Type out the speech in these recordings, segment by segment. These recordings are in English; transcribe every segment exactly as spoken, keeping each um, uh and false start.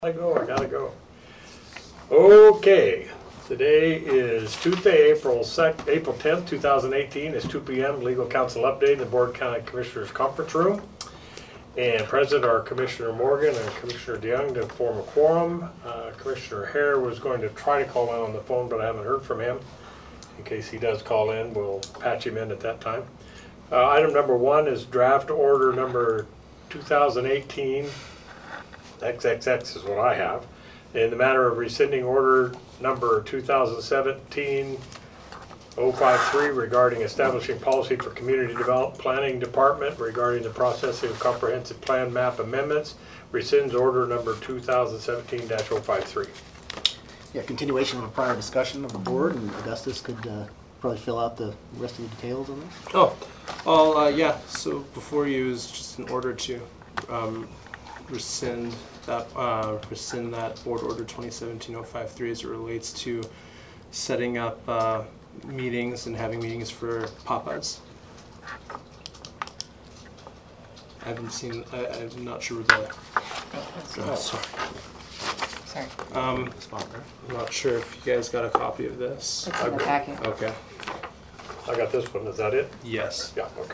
I go, I gotta go. Okay, today is Tuesday, April second, April tenth, two thousand eighteen. It's two P M Legal Counsel update in the Board County Commissioners Conference Room. And present are Commissioner Morgan and Commissioner DeYoung to form a quorum. Uh, Commissioner Hare was going to try to call in on the phone, but I haven't heard from him. In case he does call in, we'll patch him in at that time. Uh, item number one is draft order number two thousand eighteen. triple X is what I have. In the matter of rescinding order number two thousand seventeen oh five three regarding establishing policy for community development planning department regarding the processing of comprehensive plan map amendments, rescinds order number two thousand seventeen dash oh five three. Yeah, continuation of a prior discussion of the board, and Augustus could uh, probably fill out the rest of the details on this. Oh, well, uh, yeah, so before you is just in order to um, rescind that uh, rescind that board order twenty seventeen oh five three as it relates to setting up uh, meetings and having meetings for Popeyes. I haven't seen, I, I'm not sure the, oh, sorry. Sorry. Um, I'm not sure if you guys got a copy of this. It's in the packet. Okay. I got this one, is that it? Yes. Yeah, okay.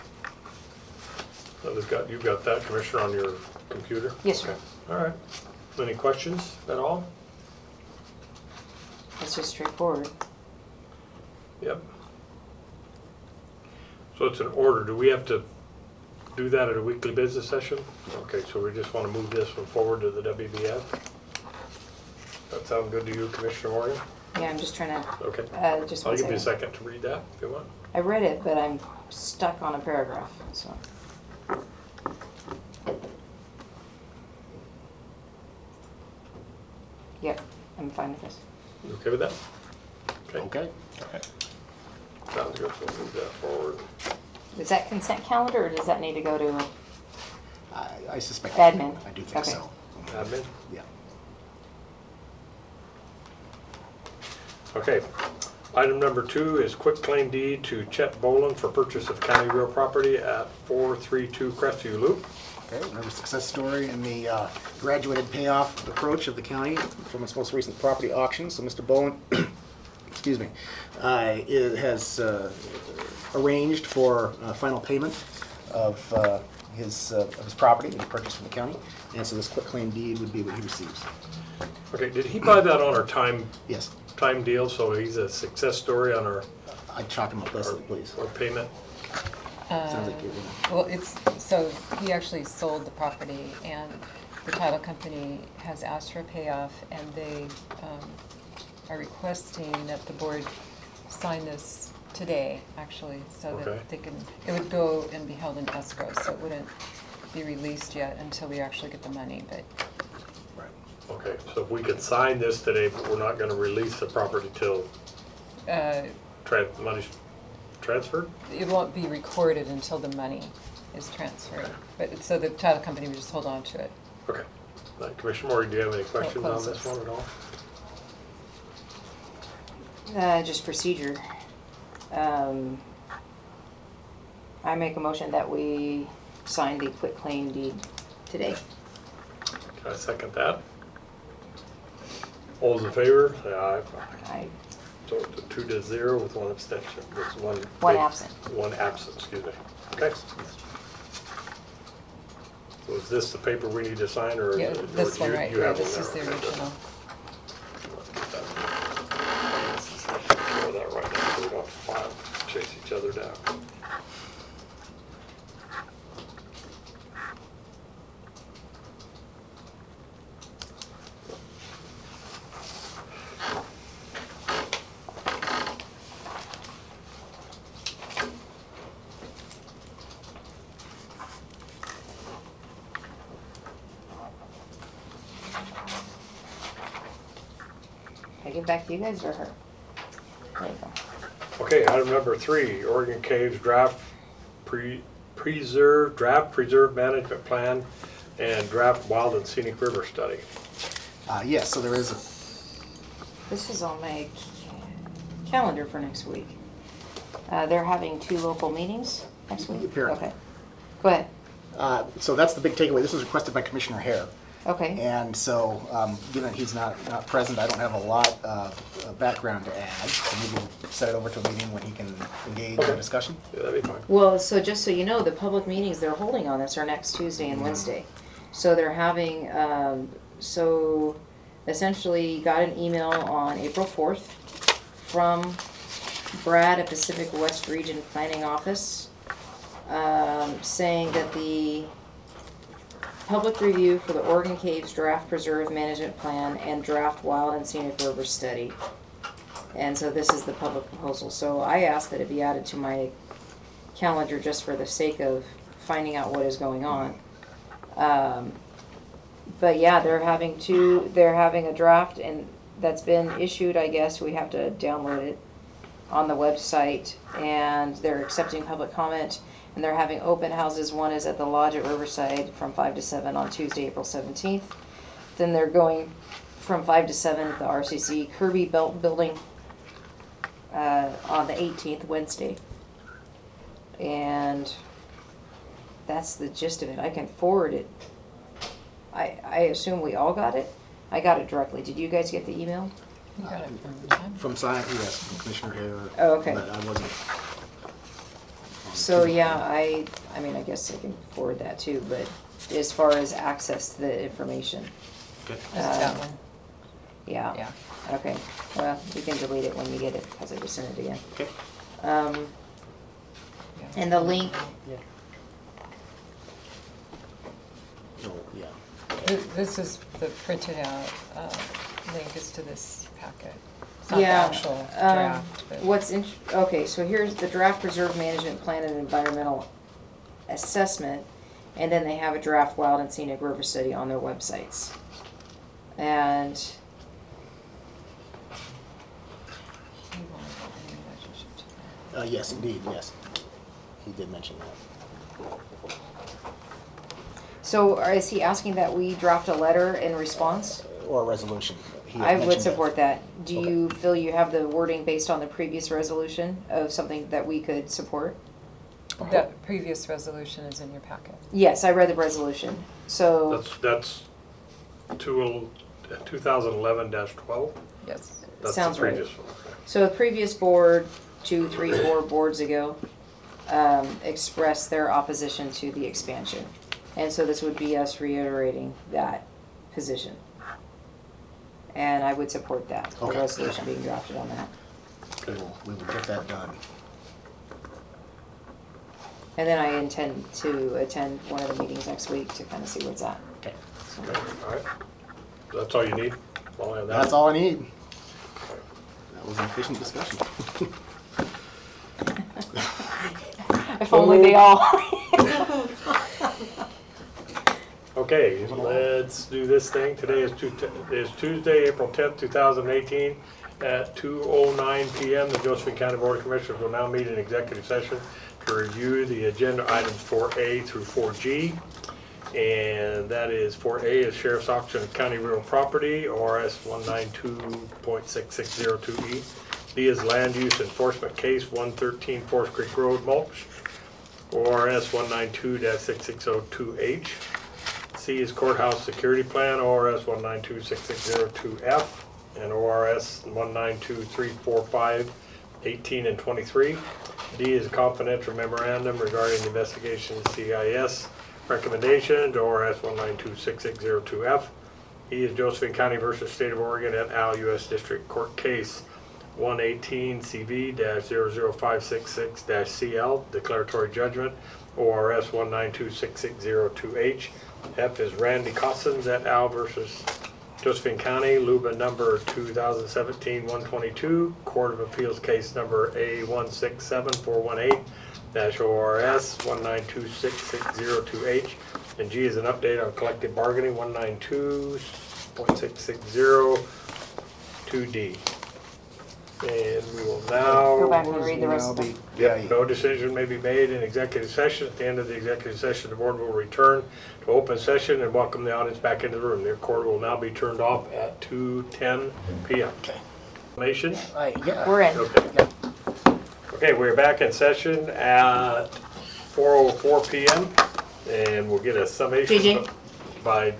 So they've got, you've got that, Commissioner, on your computer? Yes, sir. Okay. All right. Any questions at all? It's just straightforward. Yep. So it's an order. Do we have to do that at a weekly business session? Okay, so we just want to move this one forward to the W B S? That sound good to you, Commissioner Morgan? Yeah, I'm just trying to, Okay. uh, just I'll one give you a second. second to read that if you want. I read it, but I'm stuck on a paragraph, so. Yep, I'm fine with this. You okay with that? Okay. Okay. Sounds good. We'll move that forward. Is that consent calendar, or does that need to go to, I, I suspect. Admin. I do think Okay. so. Admin? Yeah. Okay. Item number two is quick claim deed to Chet Boland for purchase of county real property at four three two Crestview Loop. Okay, another success story in the uh, graduated payoff approach of the county from its most recent property auction. So Mister Boland, excuse me, uh, it has uh, arranged for uh, final payment of uh, his uh, of his property that he purchased from the county, and so this quick claim deed would be what he receives. Okay, did he buy that on our time Yes, time deal, so he's a success story on our, I'd chalk him up, our, Leslie, please. our payment? Sounds like you're gonna. Well, it's, so he actually sold the property, and the title company has asked for a payoff, and they um, are requesting that the board sign this today, actually, so Okay. that they can, it would go and be held in escrow, so it wouldn't be released yet until we actually get the money, but Right. Okay, so if we could sign this today, but we're not gonna release the property till uh, tran money's transferred? it won't be recorded until the money is transferred. But, so the title company would just hold on to it. Okay. Uh, Commissioner Morgan, do you have any questions on this close one at all? Uh, just procedure. Um, I make a motion that we sign the quit claim deed today. Can I second that? All those in favor, say aye. I, So it's a two to zero with one abstention. There's one. One big- absent. One absent, excuse me. Okay. So is this the paper we need to sign, or? is yeah, it- or this do one you- right you here, have this one is the there? Okay. original. Throw that right now, so we don't have to file, chase each other down. Can I give back to you guys or her? There you go. Okay, item number three, Oregon Caves draft pre, preserve, draft preserve management plan and draft wild and scenic river study. Uh, yes, so there is a This is on my ca- calendar for next week. Uh, they're having two local meetings next week? Apparently. Okay. Go ahead. Uh, So that's the big takeaway. This was requested by Commissioner Hare. Okay. And so, um, given that he's not, not present, I don't have a lot of uh, background to add. So maybe we'll set it over to a meeting when he can engage in a discussion. Yeah, that'd be fine. Well, so just so you know, the public meetings they're holding on this are next Tuesday and Wednesday. So they're having, um, so essentially got an email on April fourth from Brad at Pacific West Region Planning Office, um, saying that the public review for the Oregon Caves Draft Preserve Management Plan and Draft Wild and Scenic River Study. And so this is the public proposal. So I asked that it be added to my calendar just for the sake of finding out what is going on. Um, but yeah, they're having two, they're having a draft and that's been issued, I guess. We have to download it on the website, and they're accepting public comment, and they're having open houses. One is at the Lodge at Riverside from five to seven on Tuesday, April seventeenth. Then they're going from five to seven at the R C C Kirby Belt Building uh, on the eighteenth, Wednesday. And that's the gist of it. I can forward it. I, I assume we all got it? I got it directly. Did you guys get the email? You got it from Tom? From Simon, yes, from Commissioner Hare. Oh, okay. But I wasn't. So yeah, I, I mean, I guess I can forward that too, but as far as access to the information, Okay. Just that one, yeah. yeah. Okay, well, you can delete it when you get it, because I just sent it again. Okay. Um, yeah. and the link, Oh, yeah. Th- This is the printed out uh, link is to this packet. It's not the yeah. actual um, draft, but What's in, okay, so here's the draft preserve management plan and environmental assessment, and then they have a draft wild and scenic river study on their websites. And he wanted any relationship to that. Uh, yes, indeed, yes. He did mention that. so is he asking that we draft a letter in response? Or a resolution. He had I would mentioned that. support that. Do Okay. you feel you have the wording based on the previous resolution of something that we could support? That previous resolution is in your packet. Yes, I read the resolution. So, That's, that's two, two thousand eleven dash twelve? Yes. That's Sounds the right. previous one. Okay. so the previous board, two, three, four boards ago, um, expressed their opposition to the expansion. And so this would be us reiterating that position. And I would support that, the Okay. resolution being drafted on that. We will, we will get that done. And then I intend to attend one of the meetings next week to kind of see what's at. Okay. Okay, all right. That's all you need? All I have that? That's all I need. That was an efficient discussion. If only they all. Okay, let's do this thing. Today is Tu- is Tuesday, April tenth, two thousand eighteen, at two oh nine P M. The Josephine County Board of Commissioners will now meet in executive session to review the agenda items four A through four G. And that is four A is Sheriff's Auction of County Real Property, O R S one ninety-two point six six zero two E. B is Land Use Enforcement Case one thirteen Forest Creek Road Mulch, O R S one ninety-two dash six six zero two H. C is Courthouse Security Plan, O R S one nine two six six zero two F, and O R S one nine two three four five eighteen and twenty-three. D is Confidential Memorandum regarding the investigation C I S recommendation, O R S one nine two six six zero two F. E is Josephine County versus State of Oregon et al. U S District Court Case one eighteen C V zero zero five six six C L, Declaratory Judgment, O R S one nine two six six zero two H. F is Randy Cossins et al. Versus Josephine County, L U B A number two thousand seventeen one twenty-two, Court of Appeals case number A one six seven four one eight dash O R S one nine two six six zero two H. And G is an update on collective bargaining one nine two point six six zero two D. And we will now. Go back and read the rest of them. Yeah, No decision may be made in executive session. At the end of the executive session, the board will return to open session and welcome the audience back into the room. The recorder will now be turned off at two ten P M Okay. Nation? I, yeah. We're in. Okay. Yeah. Okay, we're back in session at four oh four P M and we'll get a summation J J? by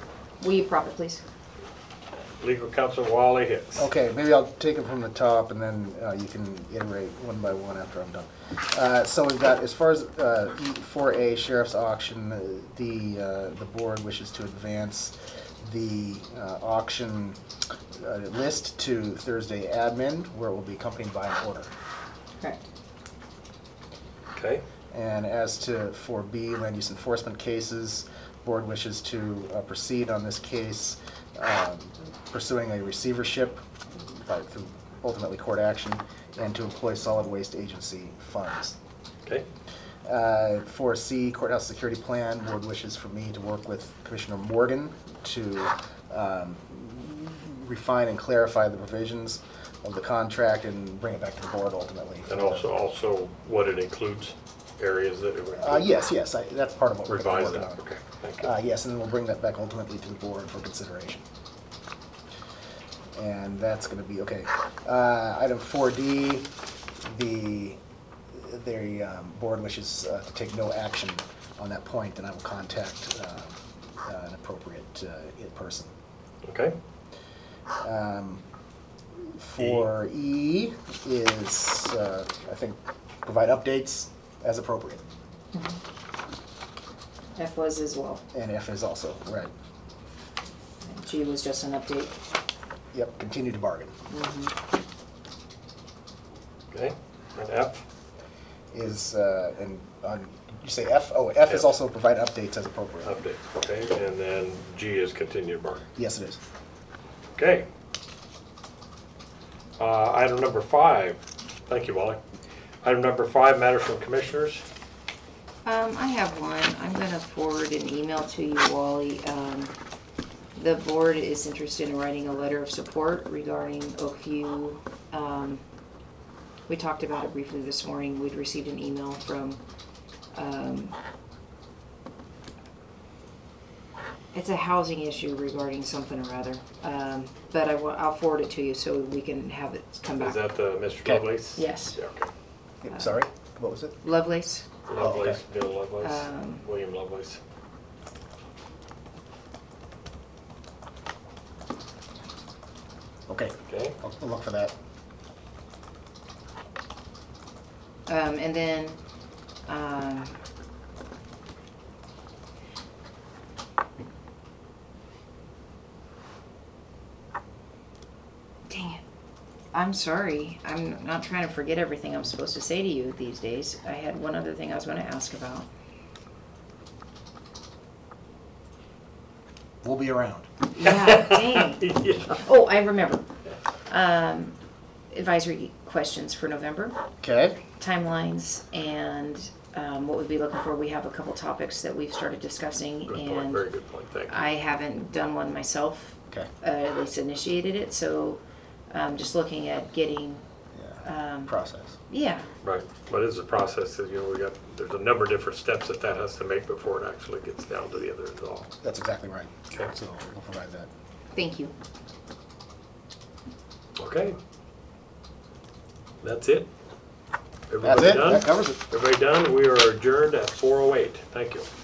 Will you prop it, please? Legal counsel Wally Hicks. Okay, maybe I'll take it from the top and then uh, you can iterate one by one after I'm done. Uh, so we've got, as far as uh, four A Sheriff's Auction, uh, the, uh, the board wishes to advance the uh, auction uh, list to Thursday admin, where it will be accompanied by an order. Correct. Okay, And as to four B, land use enforcement cases, board wishes to uh, proceed on this case um, pursuing a receivership by, through ultimately court action, and to employ solid waste agency funds. okay, Uh, four C, courthouse security plan, board wishes for me to work with Commissioner Morgan to um, refine and clarify the provisions of the contract and bring it back to the board ultimately. and also, also what it includes, areas that it would. Uh, yes, yes, I, that's part of what we're Revise working that, on. okay, thank you. Uh, yes, and then we'll bring that back ultimately to the board for consideration. And that's gonna be, okay. Uh, item four D, the, the, um, board wishes uh, to take no action on that point, and I will contact, uh, uh, an appropriate, uh, person. Okay, Um, For E is, uh, I think, provide updates as appropriate, F was as well. and F is also, right. And G was just an update. Yep, continue to bargain. okay, and F, Is, uh, and on, did you say F? Oh, F is F. also provide updates as appropriate. update, okay, and then G is continued bargaining. Yes, it is. Okay. Uh, item number five, thank you, Wally. Item number five, matters from commissioners. Um, I have one. I'm gonna forward an email to you, Wally. Um, the board is interested in writing a letter of support regarding Oakview. Um, we talked about it briefly this morning. We'd received an email from, um, it's a housing issue regarding something or other. Um, but I will, I'll forward it to you so we can have it come back. Is that the Mister Okay. Lovelace? Yes. Yeah, okay. Yep, sorry, what was it? Lovelace. Lovelace, Bill Lovelace, Um, William Lovelace. Okay, Okay, I'll, I'll look for that. Um, and then, um, dang it. I'm sorry. I'm not trying to forget everything I'm supposed to say to you these days. I had one other thing I was going to ask about. We'll be around. Yeah, dang. yeah. Oh, I remember. Um, advisory questions for November. Okay, Timelines and um, what we'd be looking for. We have a couple topics that we've started discussing, Good point, and very good point, thank you. I haven't done one myself, okay, uh, at least initiated it. So um, just looking at getting, yeah, um, process. yeah, Right, what is the process, that, you know, we got, there's a number of different steps that that has to make before it actually gets down to the other end all. That's exactly right. Okay. So we'll provide that. thank you. Okay. That's it? That's Everybody it, done? that covers it. Everybody done? We are adjourned at four oh eight. Thank you.